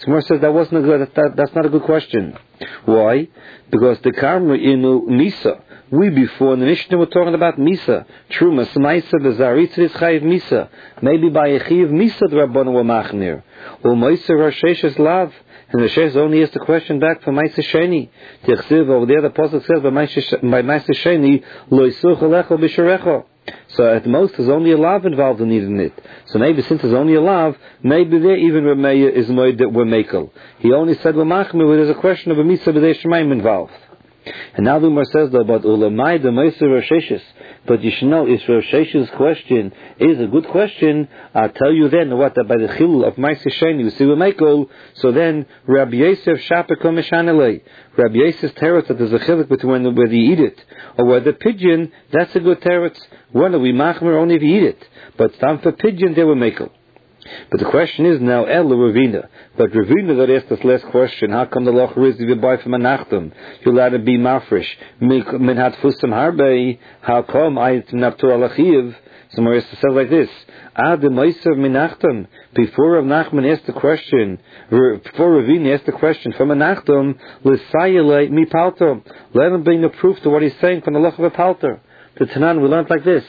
So Gemara says that wasn't a good. That's not a good question. Why? Because the karma in Misa. We before in the Mishnah were talking about Misa. Truma, Smaisa, the Zaritz is Chayiv Misa. Maybe by a Chayiv Misa the Rabbanu were Machmir. Or Moisa Rasheshes Lav. And the Shesh only has the question back for Maisa Sheni. Tichsiv over there the Apostle says by Maisa Sheni, Lo Yisuch Alecho B'Sharecho. So at most there's only a lav involved in it. So maybe since there's only a lav, maybe there even Rameya is moed that we're makel. He only said we're machmir where there's a question of a mitzvah b'dei shemaim involved. And now the Gemara says though about ulamai the meiser Rosheshes. But you should know if Rosheshes' question is a good question, I'll tell you then what that by the chilul of Ma'aseh Sheni we see we're makel. So then Rabbi Yosef shapekom mishanelei. Rabbi Yosef's teretz that there's a chiluk between whether you eat it or whether pigeon. That's a good teretz. When are we machmer only if you eat it? But time for pigeon they were makel. But the question is now Ella Ravina. But Ravina that asked this last question, how come the loch is if you buy from a nachtum? You're allowed to be mafresh. Min hat fusam harbe. How come I naftur alachiv? So Marissa says like this: Ad meiser min nachtum. Before Rav Nachman asked the question, before Ravina asked the question from a nachtum, l'sayele mi palter. Let him bring the proof to what he's saying from the loch of a palter. The Tanan we learned like this.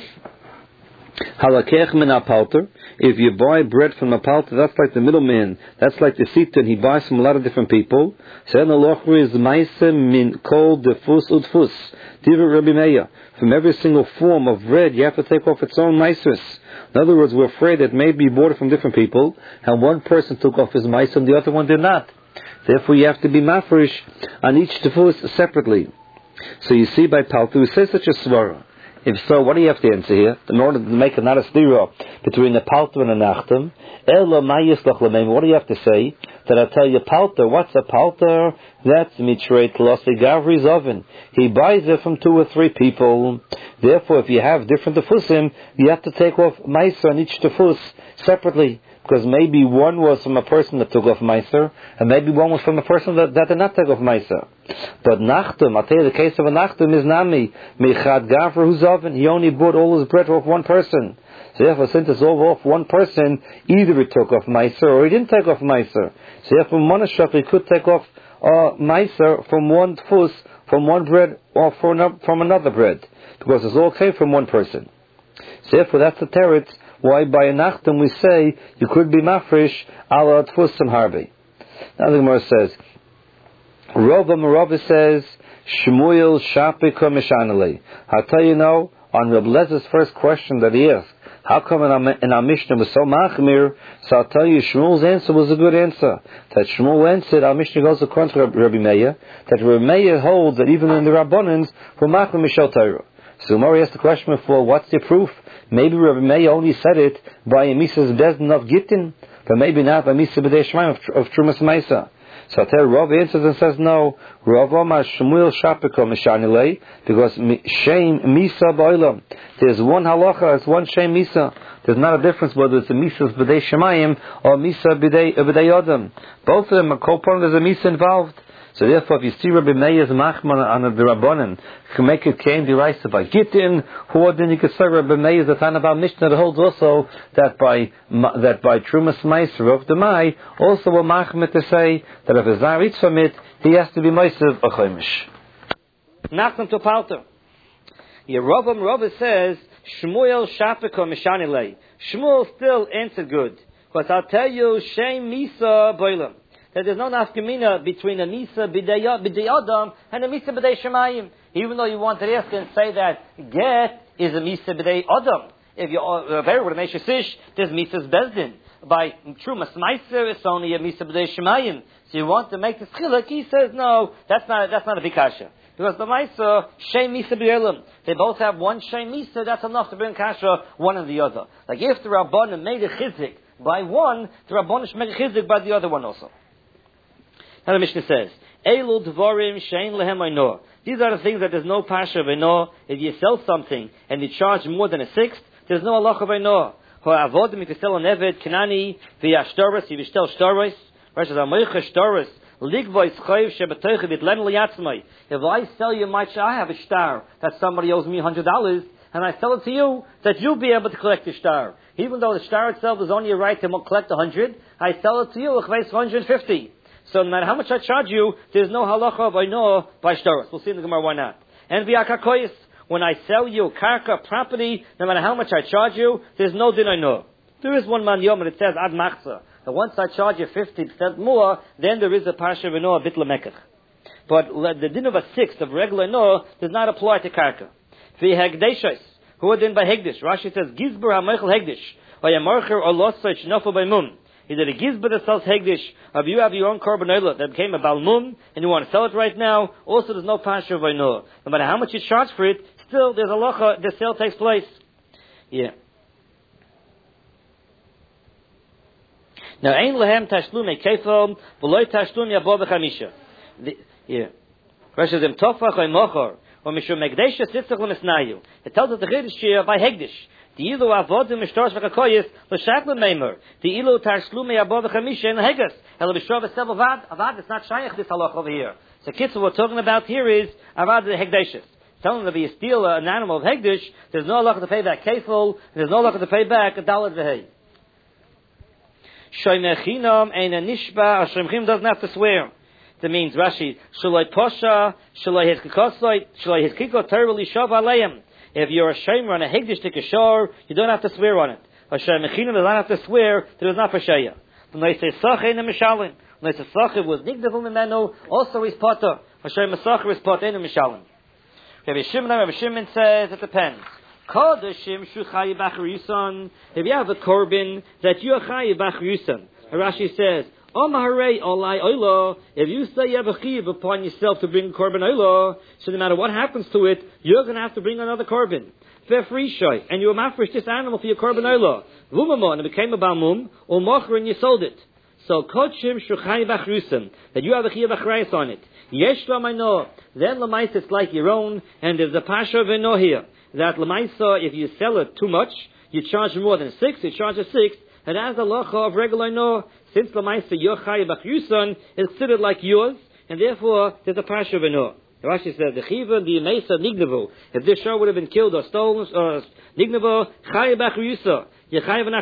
Halakech min palter. If you buy bread from a palter, that's like the middleman. That's like the sitan. He buys from a lot of different people. So the lochri is ma'aseh min kol defus udfus. Divrei Rabbi Meir. From every single form of bread, you have to take off its own ma'ases. In other words, we're afraid that maybe you bought it from different people, and one person took off his ma'aser and the other one did not. Therefore, you have to be mafresh on each defus separately. So you see by palter, we say such a svara. If so, what do you have to answer here? In order to make not a stira between the palter and the nachtem, what do you have to say? That I tell you palter, what's a palter? That's mitrei tlosi gavri's oven. He buys it from 2 or 3 people. Therefore, if you have different tefusim, you have to take off meiser on each tefus separately. Because maybe one was from a person that took off meiser, and maybe one was from a person that did not take off meiser. But nachtem, I'll tell you the case of a nachtem is nami. Michad gavra who's oven, he only bought all his bread off one person. So therefore, since it's all off one person, either he took off meiser or he didn't take off meiser. So therefore, monashach he could take off meiser from one tfus, from one bread, or from another bread. Because it's all came from one person. So therefore, that's the teretz. Why by a nachtem we say you could be mafresh ala tfusim harbi. Now the Gemara says, Rava says Shmuel shapika mishanele. I'll tell you now on Reb Lezer's first question that he asked, how come in our Mishnah was so machmir? So I'll tell you Shmuel's answer was a good answer. That Shmuel answered, our Mishnah goes according to Rabbi Meir, that Rabbi Meir holds that even in the Rabbanans who machmir mishal Torah. So Mori asked the question before, what's the proof? Maybe Rabbi Meir only said it by a Mises Bezdin of Gittin, but maybe not by Mises B'dei Shemaim of Trumas Maisa. So I tell you, Rav answers and says no. Rav Omar Shmuel Shapiko Mishanilei, because Shem Misa B'olam. There's one halacha, it's one Shem Misa. There's not a difference whether it's a Mises B'dei Shemaim or Misa B'dei Odom. Both of them are co-part, there's a Misa involved. So therefore, if you see Rabbi Meir's machman on the Rabbanan, can make it came deraisa by Gittin, who then you could say Rabbi Meir's the Tan about Mishnah that holds also that by Trumas Meiser of the Mai, also a machman to say that if a Zar eats from it, he has to be Meiser a Chomish. Nachman to Palter. Rava says, Shmuel Shapiko Mishanilei. Shmuel still answered good. Because I'll tell you, Shem Misa Boilam. That there's no nafkamina between a Misa B'dei Adam and a Misa B'dei Shemayim. Even though you want to ask and say that Get is a Misa B'dei Adam. If you're very with a Meshasish, there's Misa's Bezdin. By Trumas Meiser, it's only a Misa B'dei Shemayim. So you want to make the schilak, he says, no, that's not a bikasha. Because the Meiser, Shem Misa B'elam, they both have one Shem Misa, that's enough to bring kasha one and the other. Like if the Rabbanan made a chizik by one, the Rabbanan should make a chizik by the other one also. Now the Mishnah says, Eilu dvorim shein lehem einor. These are the things that there's no pasha of einor. If you sell something and you charge more than a sixth, there's no halach of einor. Ho'avodim, if you sell an eved, kanani, v'yashtoros, if you sell shtoros, versus amoicha shtoros, ligvois chayiv shebetoicha bitlen liyatzmai. If I sell you my I have a star that somebody owes me $100, and I sell it to you, that you'll be able to collect the shtar. Even though the shtar itself is only a right to collect 100, I sell it to you, 150. So no matter how much I charge you, there's no halacha of oino by shtaros. We'll see in the Gemara why not. And v'akakoyis, when I sell you karka property, no matter how much I charge you, there's no din oino. There is one man yom, and it says ad machza. That once I charge you 50% more, then there is a parsha v'no, a bit lemekach. But the din of a sixth of regular no does not apply to karka. V'hegdeshos, who are din by hegdish. Rashi says, gizber ha-meichel hegdish, or yamarcher or losay shnofo by mum. Either a gizber that sells hegdish, or if you have your own korban oila that became a balmum, and you want to sell it right now, also there's no parsha v'no. No matter how much you charge for it, still there's a locha, the sale takes place. Yeah. Now, ein lehem tashlume kefil, v'loy tashlume yabo b'chamisha. Yeah. Rashi says, im tofach oy mochor, or mishum megdesha sitzach l'misnayu. It tells us the chiddush here by hegdish. The ilu avodim mishtosh v'kakoyis, l'shak l'meimer. The ilu tashlume yabo b'chamisha in hegas. El b'shov v'sel avad. Avad is not shayach this halach over here. So kitzur, what we're talking about here is avad the hegdeshus. Telling them if you steal an animal of hegdish, there's no halacha to pay back kefil, there's no halacha to pay back a dalad v'hei. Shoymechinam ein a nishba, Shoymechim doesn't have to swear. That means Rashi, Shaloi posha, Shaloi his kikosoi, Shaloi his kiko terribly shav aleim. If you're a shomer on a hegdish to kishor, you don't have to swear on it. A Shoymechinam does not have to swear, there is not for shaya. When they say sach ein a mishalim, when they say sach was nigdavul mimenu, also is potter. A Shoymesach is potter ein a mishalim. Rabbi Shimon says, it depends. Kodashim shuchayi b'achriusan. If you have a korban that you are chayi b'achriusan, Rashi says, Omaharei olai oilo. If you say you have a chiyuv upon yourself to bring korban oilo, so no matter what happens to it, you're going to have to bring another korban. Vefrishoy, and you mafresh this animal for your korban oilo. Vumamon, and it became a balmum, or mocher, and you sold it. So kodashim shuchayi b'achriusan, that you have a chiyuv b'achrayus on it. Yesh lamaino. Then lamaisa it's like your own, and there's a pasha v'no here. That lamaisa, if you sell it too much, you charge more than 6, you charge a 6, and as a locha of regular no, since lamaisa your chayi b'chyusan is considered like yours, and therefore there's a pasha v'no. Rashi says the chiva the mesa nignevo. If this show would have been killed or stolen or nignevo chayi b'chyusa. We call this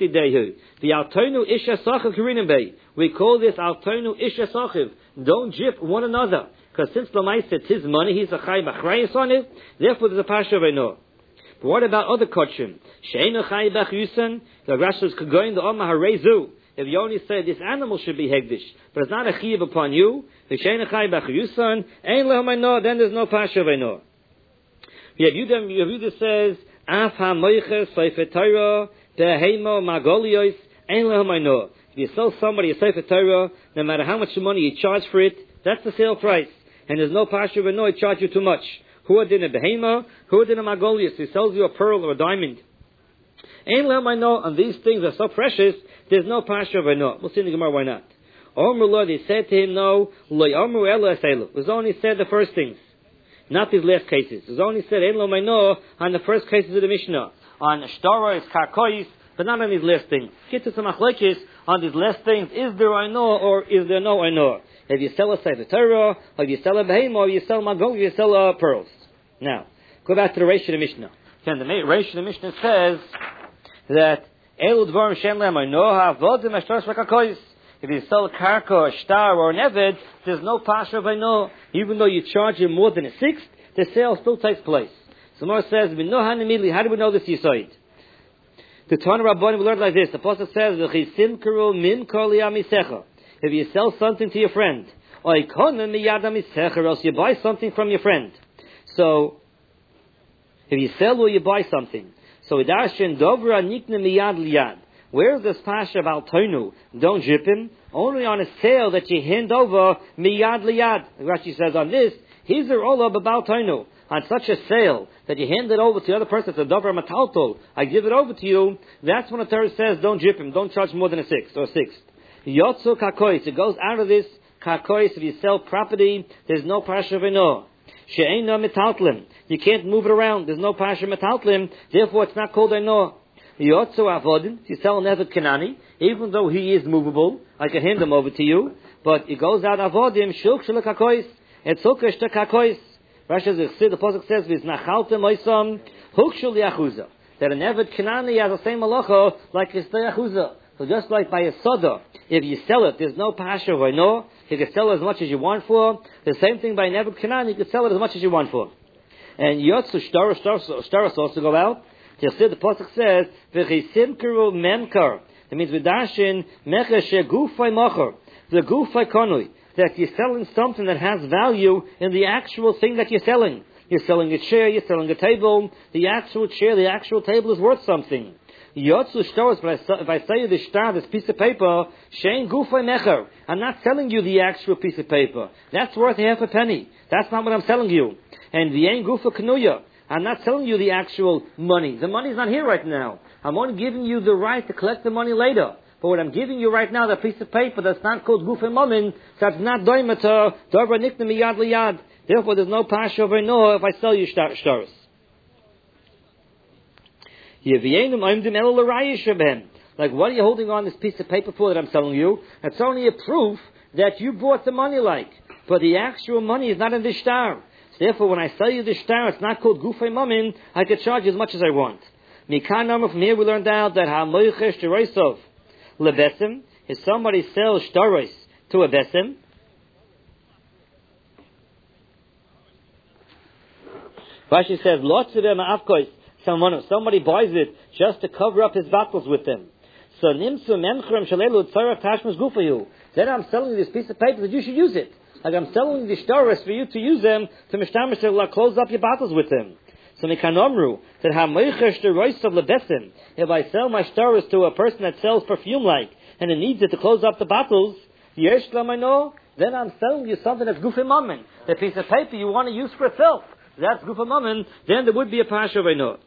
altonu isha sachiv. Don't jip one another. Because since Lamai said his money, he's a chay b'achrayis on it, therefore there's a pasha v'no. But what about other kochim? She'enu chay b'achyusan, the Rashi is going the Omah harezu. If you only say this animal should be hegdish, but it's not a chiv upon you, the she'enu chay b'achyusan, ein lehomayno, then there's no pasha v'no. Yehuda says, Af ha-moiches sefer Torah, de'heimo magolios, ein lehomayno. If you sell somebody a sefer Torah, no matter how much money you charge for it, that's the sale price. And there's no pasha v'no, it charge you too much. Who are in a behema, who are in a magolius, he sells you a pearl or a diamond. Ein lehomayno, and these things are so precious, there's no pasha v'no. We'll see in the Gemara why not. Omru lo, they said to him, no, lo omru ela eselu. It was only said the first things. Not these last cases. It was only said ein lehomayno on the first cases of the Mishnah. On shtara, karkois, but not on these last things. Get to some machlekes on these last things. Is there oino or is there no oino? If you sell a sefer Torah, or if you sell a behema, or you sell magol, you sell pearls. Now, go back to the Reish of the Mishnah. And the Reish of the Mishnah says that Elu dvarim shen lehem oino ha'avodim ashtar shvakakois. If you sell a karka or a shtar or an eved, there's no pasha v'no. Even though you charge him more than a sixth, the sale still takes place. So Gemara says, how do we know this yisoid? The Tana Rabbanim we learned like this. The Apostle says, if you sell something to your friend, or else you buy something from your friend. So, if you sell or you buy something, so where is this pasha of altonu? Don't jip him. Only on a sale that you hand over miyad liyad. Rashi says on this, he's the roll of altonu. On such a sale that you hand it over to the other person, it's a dover mataltol, I give it over to you, that's when the Torah says don't jip him, don't charge more than a sixth or sixth. Yotzu kakois, it goes out of this kakois. If you sell property, there's no pasha v'no. She'eino metaltlim, you can't move it around, there's no pasha metaltlim, therefore it's not called eno. Yotzu avodin, if you sell an evet kanani, even though he is movable, I can hand him over to you, but it goes out avodim, shulk shulak kakois, et sukesh to kakois. Rashi says, the Pasuk says, "V'znachaltem oisam Hukshul Yachuza. That an Eved Kanani has the same halacha like his Yachuza. So just like by a soda, if you sell it, there's no pasha or no. You can sell it as much as you want for. The same thing by an Eved Kanani, you can sell it as much as you want for. And Yotzu Shtaros also go out. The pasuk says, "V'chisimkeru memkar." That means v'dashin mecher shegufay mocher, the gufay konui. That you're selling something that has value in the actual thing that you're selling. You're selling a chair, you're selling a table. The actual chair, the actual table is worth something. Yotzu Shtaros, if I say the shtar, this piece of paper, shein gufay mecher. I'm not selling you the actual piece of paper. That's worth half a penny. That's not what I'm selling you. And the ein gufa kanuya. I'm not selling you the actual money. The money's not here right now. I'm only giving you the right to collect the money later. But what I'm giving you right now, that piece of paper that's not called gufa mamin, that's not doimata, dover nikna miyad liyad. Therefore, there's no pasha over no if I sell you shtaros. Like, what are you holding on this piece of paper for that I'm selling you? It's only a proof that you bought the money like. But the actual money is not in the shtar. So therefore, when I sell you the shtar, it's not called gufay mamin, I can charge you as much as I want. Mikan number from here we learned out that ha-moichesh teroisov lebesim, if somebody sells shtaros to a besim, Rashi says, lots of them are afkois. Somebody buys it just to cover up his battles with them. So nimsu memchrem shalelu tzarach tashmas gufayu. Then I'm selling you this piece of paper that you should use it. Like I'm selling the shtaros for you to use them to mishtamish to close up your battles with them. So mekanomru that ha-moichesh teroisov lebesim. If I sell my shtaros to a person that sells perfume like and it needs it to close up the battles, yesh lamano, then I'm selling you something that's gufay mammon. The piece of paper you want to use for itself. That's gufay mammon. Then there would be a pasha of no.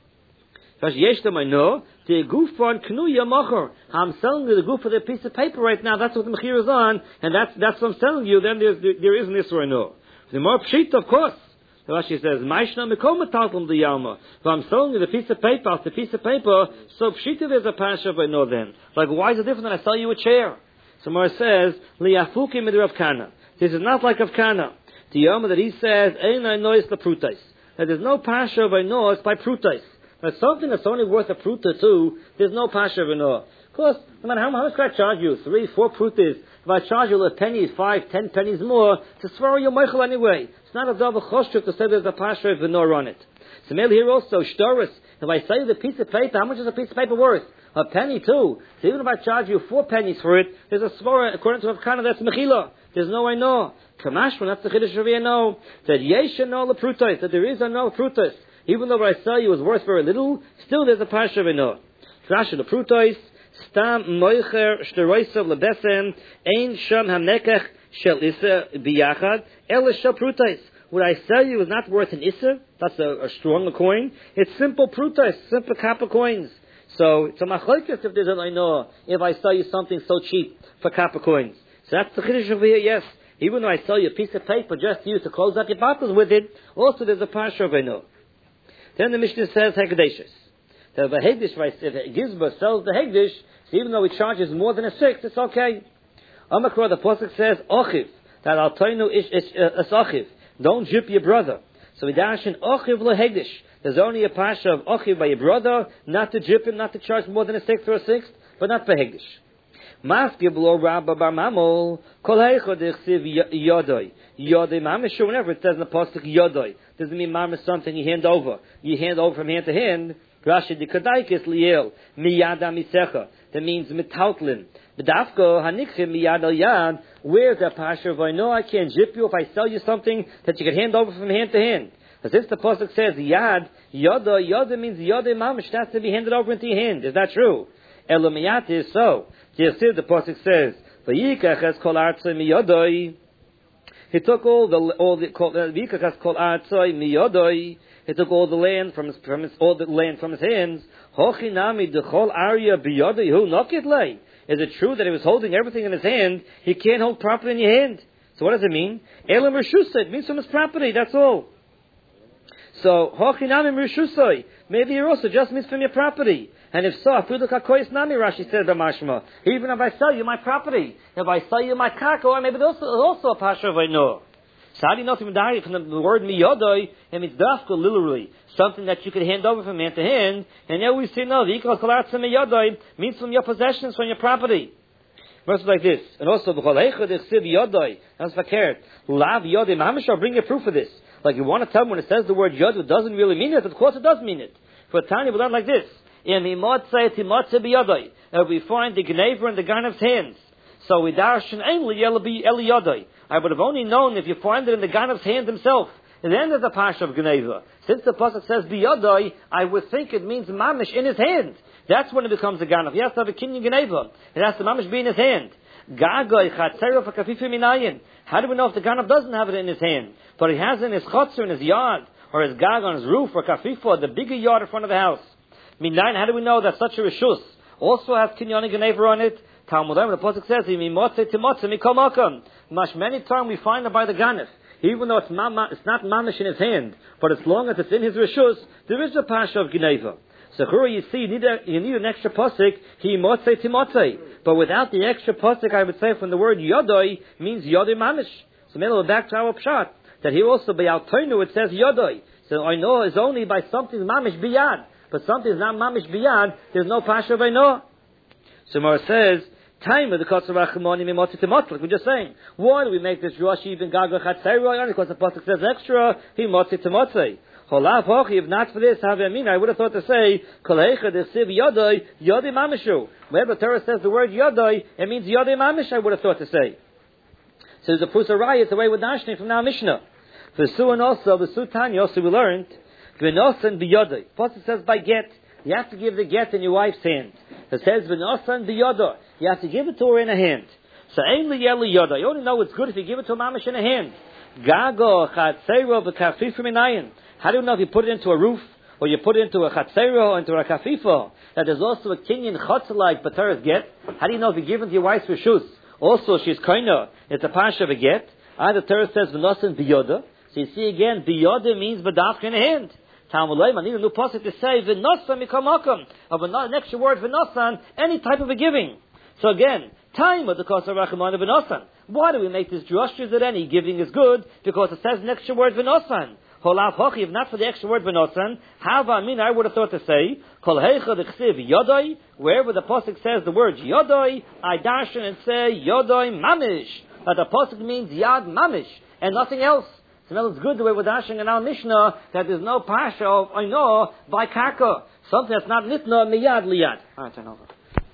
Yesh lamano the gufon knuya mocher. I'm selling you the goof of the piece of paper right now. That's what the mechir is on, and that's what I'm selling you. Then there isn't this or no. The more pshit, of course. The Rashi says, "Ma'ishna mikol metalkum the yalma." If I'm selling you the piece of paper, off the piece of paper, so pshita there's a pasha by no. Then, like, why is it different than I sell you a chair? So more says, "Liyafuki midr of kana." This is not like of kana. The yalma that he says, "Einay nois laprutais." That there's no pasha by no. It's by prutais. But something that's only worth a pruta too, there's no pasha by no. Of course, no matter how much can I charge you? 3, 4 prutas. If I charge you a penny, 5, 10 pennies more, to swear your meichel anyway. It's not a double choshuk to say there's a pasha of no on it. So maybe here also, shtaris. If I sell you the piece of paper, how much is a piece of paper worth? A penny too. So even if I charge you 4 pennies for it, there's a svara according to Avkana that's mechila. There's no I know. Kamashman, that's the chiddush of I know. That yesha no leprutais, that there is a no prutais. Even though what I sell you is worth very little, still there's a pasha of I know. Trash the prutais. Stam moicher shtaroisav lebesem ein sham hamekach shel isa biyachad ela shel prutais. What I sell you is not worth an isa. That's a stronger coin. It's simple prutais, simple copper coins. So it's a machlokes if there's an I if I sell you something so cheap for copper coins. So that's the chiddush over here. Yes, even though I sell you a piece of paper just to use to close up your bottles with it, also there's a pasha of I know. Then the Mishnah says hegdeshes. The hegdish, if a gizba sells the hegdish, so even though he charges more than a 6, it's okay. Amakra, the pasuk says ochiv, that al toinu ish ochiv. Don't jip your brother. So we dash in ochiv lehegdish. There's only a pasha of ochiv by your brother, not to jip him, not to charge more than a 6 or a 6, but not for hegdish. Maskib lo rabba bar mamol kol heichod ichsiv yodoi. Yodoi mamish, whenever it says in the pasuk yodoi, doesn't mean mamish something you hand over. You hand over from hand to hand. Rashi the kadaikis liel miyada misecha. That means mitautlin. B'dafko hanikchim miyad al yad. Where's the pasha of I know I can't jip you if I sell you something that you can hand over from hand to hand. But since the pasuk says yad, yoda means yoda mamish, that's to be handed over into your hand. Is that true? Elomiyat is so. The pasuk says vayikach es kol artzoi miyodoi. He took all the vayikach es kol artzoi miyodoi. He took all the land from his hands. Hochinami dechol arya biyodoi hu nokit lei. Is it true that he was holding everything in his hand? He can't hold property in your hand. So what does it mean? Elam Rishusa, it means from his property, that's all. So, Hochinami Rishusai, maybe it also just means from your property. And if so, Afidu Kakoyis Nami, Rashi says, B'mashma. Even if I sell you my property, if I sell you my kako, maybe there's also a pasha of I know. So how do you know from the word miyodoi? It means dafka, literally. Something that you could hand over from hand to hand. And now we say, no, the ikal kalatza miyodoi means from your possessions, from your property. Verse like this. And also, b'choleicha dechsiv yodoi. That's fakert. Lav yodoi mamish, I'll bring you proof of this. Like you want to tell me when it says the word yod, it doesn't really mean it. Of course it does mean it. For Tanya, we learn like this. In imotze timotze biyodoi. We find the gnever in the ganav's hands. So we darshan ainli eli yodoi. I would have only known if you find it in the ganav's hand himself. And then there's the pasha of gneva. Since the pasuk says biyodoi, I would think it means mamish in his hand. That's when it becomes a ganav. He has to have a kinyan gneva. It has to mamish be in his hand. Gagoi chatzero fakafifi minayin. How do we know if the ganav doesn't have it in his hand, but he has it in his chotzer, in his yard, or his gag on his roof, or kafifa, the bigger yard in front of the house? Minayin, how do we know that such a rishus also has kinyan gneva on it? Talmud, the pasuk says, many times we find it by the ganef. Even though it's not mamish in his hand, but as long as it's in his rishus, there is a pasha of gneva. So here you see, you need an extra pasuk, timotze. But without the extra pasuk, I would say from the word yodoi means yodoi mamish. So maybe we'll back to our pshat, that here also by Altoinu it says yodoi. So I know is only by something mamish biyad. But something is not mamish biyad, there's no pasha of I know. So Mara says, time of the Kotzer Rachamoni Mimotzi Timotzi, like we're just saying. Why do we make this Rashi even Gaga Chatzeroi? Because the pasuk says extra, Himotzi Timotzi. Holav Hochi, if not for this, I would have thought to say, Koleicha Desiv Yodoi, Yodoi Mamishu. Whenever the Torah says the word Yodoi, it means Yodoi Mamish, I would have thought to say. So there's a Pusaraya, it's the way with Dashni from now Mishnah. For Su and also, the Su Tanya, also we learned, V'nosan B'Yodoi. Pasuk says by get, you have to give the get in your wife's hand. It says V'nosan B'Yodoi. You have to give it to her in a hand. So Ainli Yeli Yodoi. You only know it's good if you give it to a mamish in a hand. Gago Chatzero V'Kafif Minayin. How do you know if you put it into a roof, or you put it into a chatzero, or into a kafifa, that there's also a kinyan chotzelite b'teres get? How do you know if you give it to your wife's rishus? Also, she's koina, it's a pasha of a get. The Torah says v'nosen biyoda. So you see again, biyoda means b'dafka in a hand. Talmud Leim, I need a new pasuk to say v'nosan mikamakom. Of an extra word v'nosan, any type of a giving. So again, time of the Kosar Rachamon of v'nosan. Why do we make this drushes that any giving is good? Because it says an extra word v'nosan. Holav hochi, if not for the extra word v'nosan, hava min, I would have thought to say, kol heicha d'chsiv yodoi, wherever the pasuk says the word yodoi, I dash in and say yodoi mamish. That the pasuk means yad mamish, and nothing else. So now it's good the way we're dashing in our Mishnah, that there's no pasha of oino by karka. Something that's not nitna miyad liyad. Alright, turn over.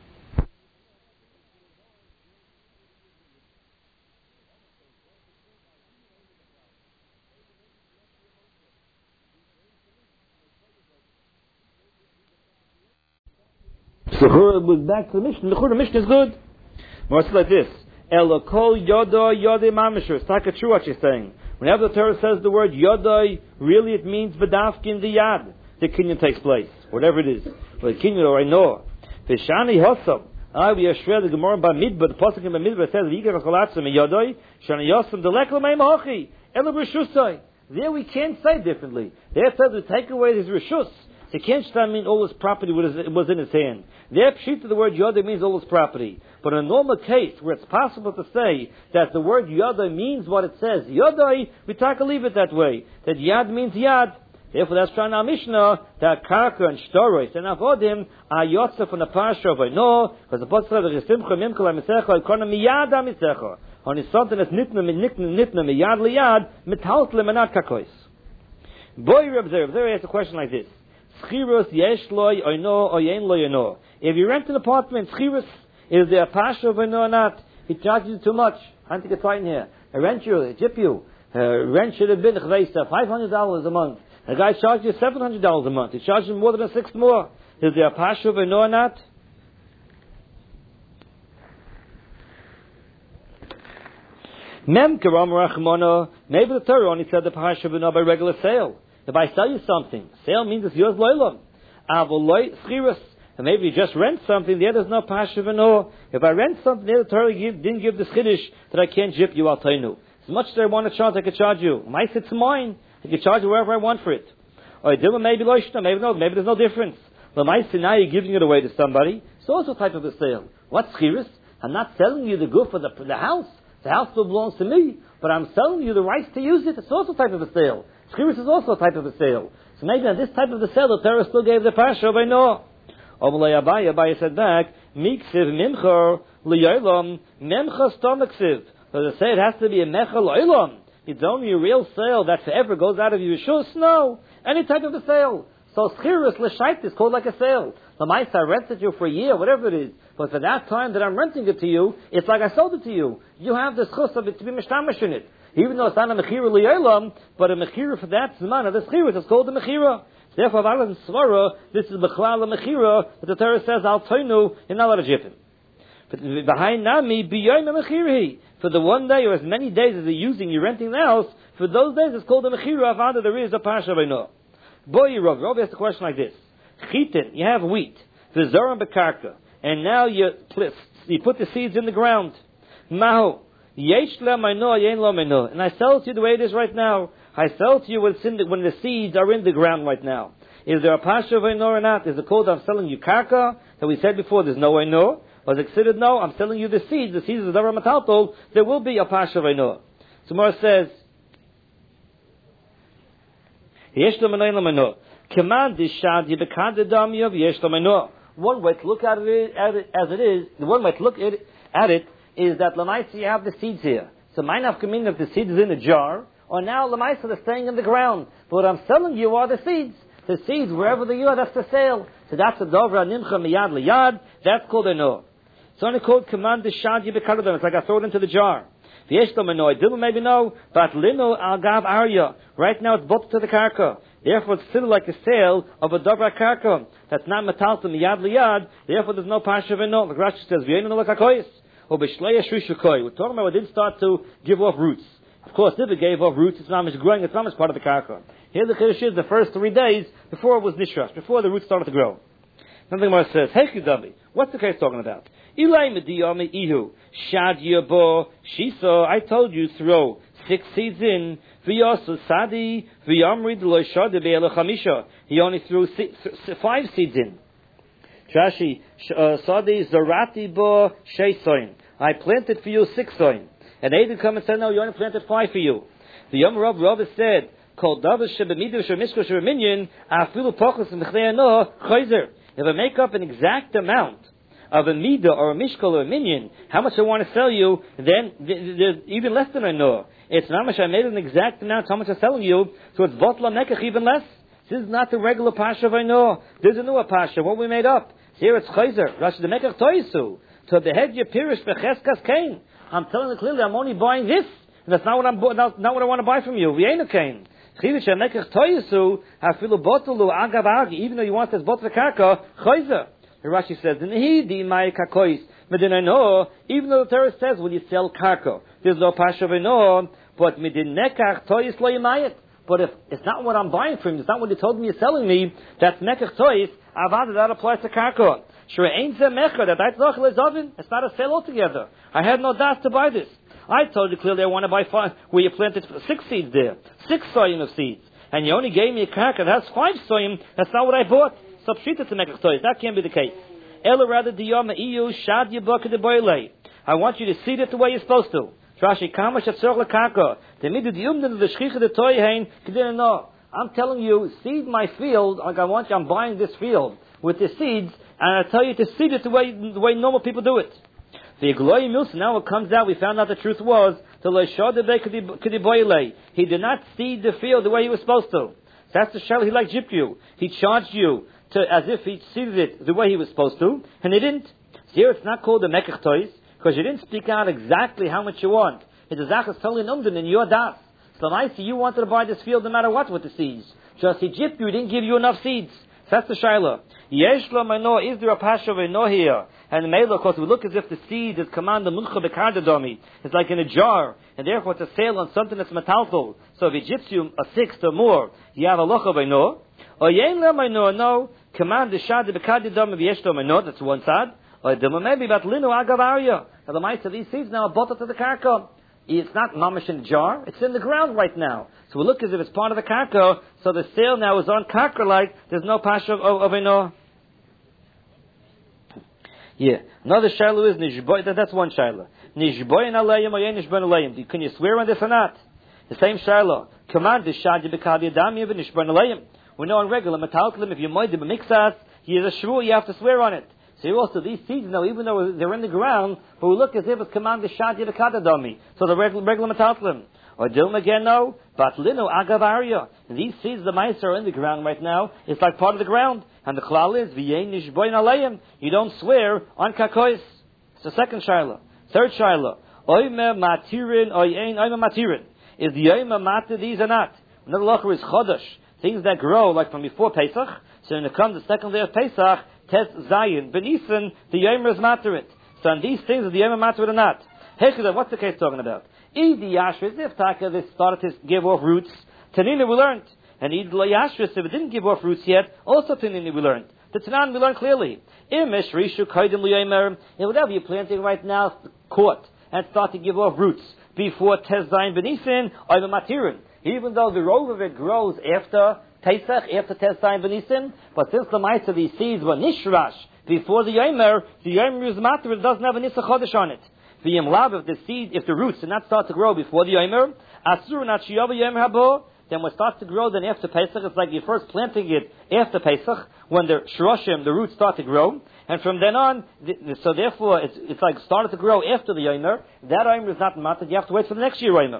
So was back to the Mishnah. The Mishnah is good. More like this. Elokol yodoi yodoi mamisher. It's like a true what she's saying. Whenever the Torah says the word yodoi, really it means v'dafkin the yad. The kinyan takes place. Whatever it is. Or the kinyan or I know. V'shani hosam. We are shred the Gemara by Midbar. The pasuk in the Midbar says v'yikar cholatzim yodoi shani yosam delekla meim hochi ela b'rishusai. There we can't say differently. There it says we take away his rishus. So can't mean all his property was in his hand. Their pshit to the word yodai means all his property. But in a normal case, where it's possible to say that the word yodai means what it says, yodai, we take a leave it that way. That yad means yad. Therefore, that's trying our Mishnah, that karka and shtoros and avodim are yotza from the parsha of no, because the pasuk says, "V'simcha mimkol hamisecha ikona miyad hamisecha." Only something that's nitna miyad liyad mitalt lemanat kakois. Boy, observe. There he asks a question like this. Schirus yesh loy oino oyen loy oino. If you rent an apartment, schirus, is there a pasha of oino or not? He charges you too much. I think it's fine here. I rent you, I tip you. Rent should have been $500 a month. The guy charges you $700 a month. He charges you more than a sixth more. Is there a pasha of oino or not? Mem karam rachmana. Maybe the Torah only said the pasha of oino by regular sale. If I sell you something, sale means it's yours loylam. Avoloi schirus. And maybe you just rent something, there's no pasha v'no. If I rent something, the Torah didn't give the chiddush that I can't jip you, I'll tell you. As much as I want to charge, I can charge you. My it's mine. I can charge you wherever I want for it. Or maybe loishna, maybe there's no difference. But my now you're giving it away to somebody. It's also a type of a sale. What's schirus? I'm not selling you the goof for the house. The house still belongs to me, but I'm selling you the rights to use it. It's also a type of a sale. Schirus is also a type of a sale. So maybe on this type of the sale, the Torah still gave the Pasha by Noah. Abaye said back, Miksiv Mimcher Liyolam Memcha Stomaksiv. So they say it has to be a Mecha Loilam. It's only a real sale that forever goes out of your shus. No, any type of a sale. So Schirus L'Shait is called like a sale. The mice I rented you for a year, whatever it is. But for that time that I'm renting it to you, it's like I sold it to you. You have the schus of it to be mishtamish in it. Even though it's not a mechira li'olam, but a mechira for that zman of the schirus is called the mechira. Therefore, Aval Svara, this is bechlal a mechira, but the Torah says al toinu in a lot of jipim. But behind nami b'yoyim a mechira. For the one day or as many days as you're renting the house, for those days it's called a mechira. Avada there is a pasha b'no. Boy, Rav asked a question like this: Chitin, you have wheat, v'zoram bekarka, and now you put the seeds in the ground. Mahu. And I sell it to you the way it is right now. I sell it to you when the seeds are in the ground right now. Is there a pasha v'ino or not? Is it called I'm selling you karka? That we said before, there's no v'ino. Was it considered no? I'm selling you the seeds. The seeds is davar mataltol. There will be a pasha v'ino. So Mor says, yesh lo v'ino. Command dishad yibekad edam yav yesh lo v'ino. One way to look at it as it is, the one way to look at it is that Lamaisa you have the seeds here. So mine have come in if the seed is in a jar, or now Lamaisa they're staying in the ground. But what I'm selling you are the seeds. The seeds, wherever they are, that's the sale. So that's a Dovra Nimcha Miyad Liyad, that's called a no. It's only called Command Dishad Yibekadadam. It's like I throw it into the jar. V'yeshtom a no, I didn't maybe know, but Lino Al Gav Arya. Right now it's bought to the karka. Therefore it's still like a sale of a Dovra Karka. That's not Matalta Miyad Liyad, therefore there's no Pasha V'no. Like Rashi says, V'yenu no Lakakoyis. We're talking about it didn't start to give off roots. Of course, if it gave off roots, it's not much growing, it's not much part of the karka. Here the chiddush is the first 3 days before it was nishrash, before the roots started to grow. Something more says, Hey Kudabi, what's the case talking about? Ilai mediyame ihu, shad yabo, shisa, I told you throw 6 seeds in, v'yasu sadi, v'yamrid lo shad be'ela chamisha. He only threw 5 seeds in. Rashi, Sadi Zarati Bo Sheisoin. I planted for you 6 soin. And they didn't come and say, no, you only planted 5 for you. The Yom Rav said, Kol Davar Shebemidu Shemishko Shebeminyan, Afilu Pochus Mechnei Chayzer. If I make up an exact amount of a midah or a mishkol or a minyan, how much I want to sell you, then there's even less than I know. It's not much I made an exact amount, how much I'm selling you, so it's Botla Mekach even less. This is not the regular Pasha I know. There's a newer Pasha, what we made up. Here it's Chayzer, Rashi the Mekach Toisu. To the head your pirish becheskas kain. I'm telling you clearly, I'm only buying this. And that's not what not what I want to buy from you. V'yeinu kain. Chivish Mekach Toisu hafilu botulu agav agi. Even though you want this botlu karka, Chayzer. Rashi says, "Nehidi my kakois." Medina no. Even though the Torah says, "When you sell karka, there's no pasha v'no," but medin nekach tois lo yimayit. But if it's not what I'm buying from you, it's not what you told me you're selling me, that's nekach tois. Avada that applies to karka. Sure ain't the mecha that it's not a sale altogether. I had no das to buy this. I told you clearly I want to buy 5, where you planted 6 seeds there, 6 soyim of seeds, and you only gave me a karka that has 5 soyim. That's not what I bought. So pshita to nekach tois. That can't be the case. Ela rather diyama iyu shad yibaka de boile. I want you to seed it the way you're supposed to. Rashi kama shatzor lekaka. Temidu diyumden the shchicha de toy hein kedin no. I'm telling you, seed my field like I want you. I'm buying this field with the seeds, and I tell you to seed it the way normal people do it. The Igloy Milson, now it comes out, we found out the truth was, he did not seed the field the way he was supposed to. That's the shell he like gypped you. He charged you as if he seeded it the way he was supposed to, and he didn't. Here it's not called the Mekach Tois, because you didn't speak out exactly how much you want. It's a Zachas Tolin Umden in your das. So I see you wanted to buy this field no matter what with the seeds. Just he gypped you, he didn't give you enough seeds. That's the Shaila. Yesh lo mano, is there a pasha v'no here? And the Mela, of course, we look as if the seed is command the muncha b'kardadomi. It's like in a jar, and therefore it's a sale on something that's metalful. So if he gyps you a 6th or more, you have a locha v'no. Or yein lo mano, no, command the shad b'kardadomi v'yesh lo mano, that's one side. Or maybe about lino agavarya. Now the mice of these seeds now are bought to the karka. It's not mamish in a jar, it's in the ground right now. So we look as if it's part of the karka, so the sale now is on karka like, there's no pasha of a no. Yeah. Another shiloh is nishboy, that's one shiloh. nishboyin alayim or yen nishboyin alayim. Can you swear on this or not? The same Shiloh. Command the shadi bekadi adami v'nishboyin alayim. We know on regular metalklim, if you moed the b'mixas, you have a shvu, you have to swear on it. So also these seeds now, even though they're in the ground, but we look as if it's command the shadi bekadi adami. So the regular metalklim. Or Dilma again, no. But lino agavaria. These seeds, the mice are in the ground right now. It's like part of the ground. And the klal is v'yein nishboyin alayim. You don't swear on kakois. It's the second shiloh. Third shiloh. Oime matirin oyein oime matirin. Is the oime matir these or not? Another locher is chodesh. Things that grow like from before Pesach. So when it comes the second day of Pesach, Tes Zayin, Benisan, the oime is matirit. So on these things, is the oime matirit or not? Hechada, what's the case talking about? Idi Yashris, if Taka, they started to give off roots, Tanina we learned. And Idi Yashris, if it didn't give off roots yet, also Tanina we learned. The Tanan we learned clearly. Imish Rishu Kaidim Liyamer, and whatever you're planting right now, caught, and start to give off roots before Tez Zayin Benisin, or the Matirin. Even though the row of it grows after Pesach, after Tez Zayin Benisin, but since the mice of these seeds were Nishrash, before the Yomer is Matirin, doesn't have a Nisa Chodesh on it. If the seed, if the roots did not start to grow before the Yomer, Asur not Shiyava Yomer Habo, then when it starts to grow, then after Pesach, it's like you're first planting it after Pesach, when the Shroshim, the roots start to grow, and from then on, so therefore, it's like started to grow after the Yomer. That Yomer is not matter, you have to wait for the next year Yomer.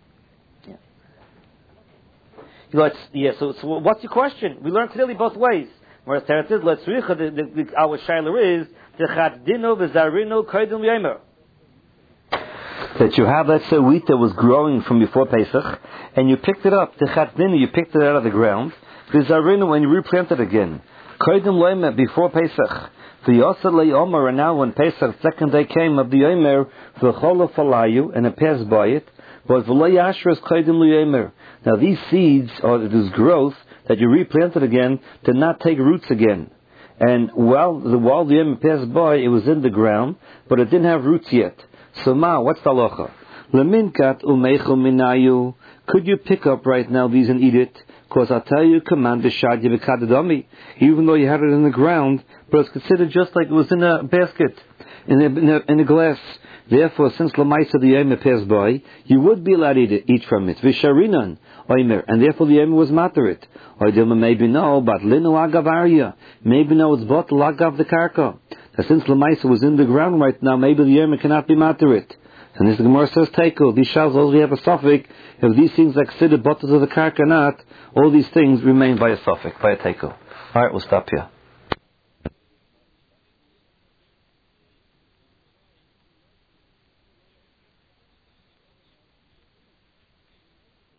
So what's your question? We learn clearly both ways. Whereas Teretz says, let's read, our Shiloh is, Techadino v'zarino koidem Yomer. That you have, let's say, wheat that was growing from before Pesach, and you picked it up, you picked it out of the ground, when you replant it again. Koidem Loimer, before Pesach. And now when Pesach, second day came of the Yomer, v'cholo falayu, and it passed by it, but v'layashras koidem Loimer. Now these seeds, or this growth, that you replanted again, did not take roots again. And while the Yomer passed by, it was in the ground, but it didn't have roots yet. So what's the halacha? Leminkat umeichu minayu. Could you pick up right now these and eat it? Because I'll tell you, command the shadi v'kadadami. Even though you had it in the ground, but it's considered just like it was in a basket, in a glass. Therefore, since lamaisa the yomer passed by, you would be allowed to eat from it. V'sharinan oimer, and therefore the yomer was materit. Oidilma maybe no, but linu agavarya. Maybe no, it's bought lagav the karka. Now, since lamaisa was in the ground right now, maybe the yomer cannot be materit. And this Gemara says, Teiko, these shals, we have a suffix. If these things are considered bottles of the karka or not, all these things remain by a suffix, by a Teiko. Alright, we'll stop here.